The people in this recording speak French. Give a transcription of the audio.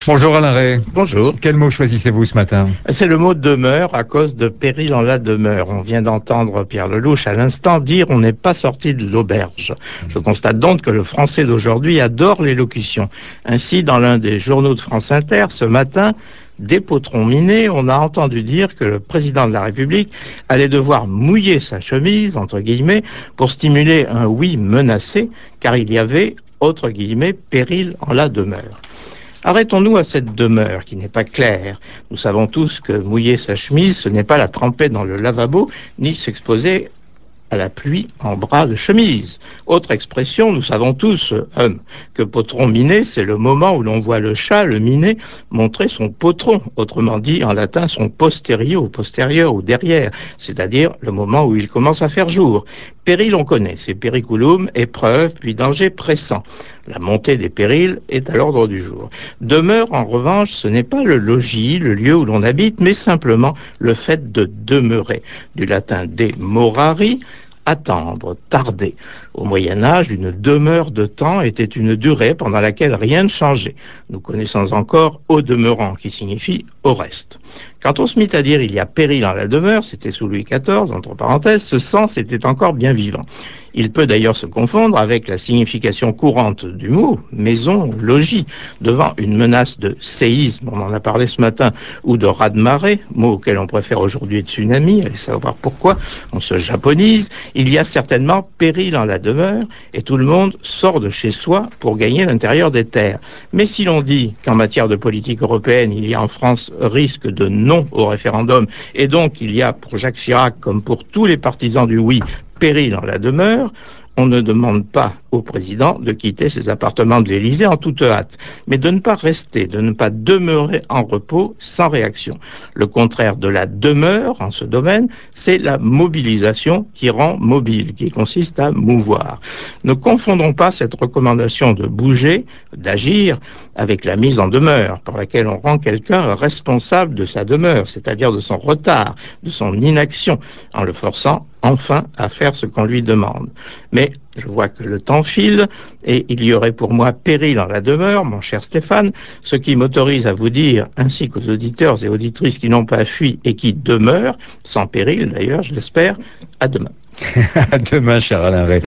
Bonjour Alain Ray. Bonjour. Quel mot choisissez-vous ce matin? C'est le mot demeure à cause de péril en la demeure. On vient d'entendre Pierre Lelouch à l'instant dire on n'est pas sorti de l'auberge. Je constate donc que le français d'aujourd'hui adore l'élocution. Ainsi, dans l'un des journaux de France Inter, ce matin, des potrons minés, on a entendu dire que le président de la République allait devoir mouiller sa chemise, entre guillemets, pour stimuler un oui menacé, car il y avait, autre guillemets, péril en la demeure. Arrêtons-nous à cette demeure qui n'est pas claire. Nous savons tous que mouiller sa chemise, ce n'est pas la tremper dans le lavabo, ni s'exposer à la pluie en bras de chemise. Autre expression, nous savons tous, que potron miné, c'est le moment où l'on voit le chat, le miné, montrer son potron, autrement dit en latin son posterio, postérieur ou derrière, c'est-à-dire le moment où il commence à faire jour. Péril, on connaît, c'est periculum, épreuve, puis danger pressant. La montée des périls est à l'ordre du jour. Demeure, en revanche, ce n'est pas le logis, le lieu où l'on habite, mais simplement le fait de demeurer, du latin de morari, attendre, tarder. Au Moyen Âge, une demeure de temps était une durée pendant laquelle rien ne changeait. Nous connaissons encore au demeurant, qui signifie au reste. Quand on se mit à dire il y a péril en la demeure, c'était sous Louis XIV, entre parenthèses, ce sens était encore bien vivant. Il peut d'ailleurs se confondre avec la signification courante du mot, maison, logis, devant une menace de séisme, on en a parlé ce matin, ou de raz-de-marée, mot auquel on préfère aujourd'hui tsunami, allez savoir pourquoi, on se japonise, il y a certainement péril en la demeure, et tout le monde sort de chez soi pour gagner l'intérieur des terres. Mais si l'on dit qu'en matière de politique européenne, il y a en France risque de non au référendum, et donc il y a pour Jacques Chirac, comme pour tous les partisans du oui, péril en la demeure, on ne demande pas au président de quitter ses appartements de l'Élysée en toute hâte, mais de ne pas rester, de ne pas demeurer en repos sans réaction. Le contraire de la demeure en ce domaine, c'est la mobilisation qui rend mobile, qui consiste à mouvoir. Ne confondons pas cette recommandation de bouger, d'agir, avec la mise en demeure, par laquelle on rend quelqu'un responsable de sa demeure, c'est-à-dire de son retard, de son inaction, en le forçant enfin à faire ce qu'on lui demande. Mais je vois que le temps file et il y aurait pour moi péril en la demeure, mon cher Stéphane, ce qui m'autorise à vous dire, ainsi qu'aux auditeurs et auditrices qui n'ont pas fui et qui demeurent, sans péril d'ailleurs, je l'espère, à demain. À demain, cher Alain Ray.